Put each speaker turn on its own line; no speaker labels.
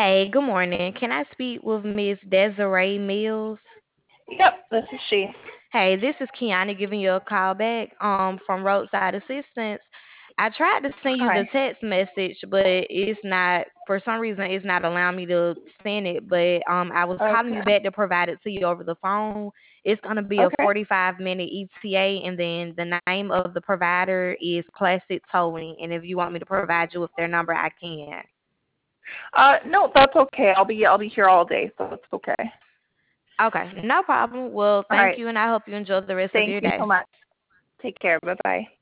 Hey, good morning. Can I speak with Miss Desiree Mills?
Yep, this is she.
Hey, this is Kiana giving you a call back from Roadside Assistance. I tried to send you the
Hi.
text message, but it's not for some reason it's not allowing me to send it. But I was calling
Okay.
you back to provide it to you over the phone. It's gonna be a
Okay.
45-minute ETA, and then the name of the provider is Classic Towing. And if you want me to provide you with their number, I can.
No, that's okay. I'll be here all day, so it's okay.
Okay, no problem. Well,
All
thank
right.
you, and I hope you enjoy the rest of
Thank
your
you
day.
so much. Take care. Bye bye.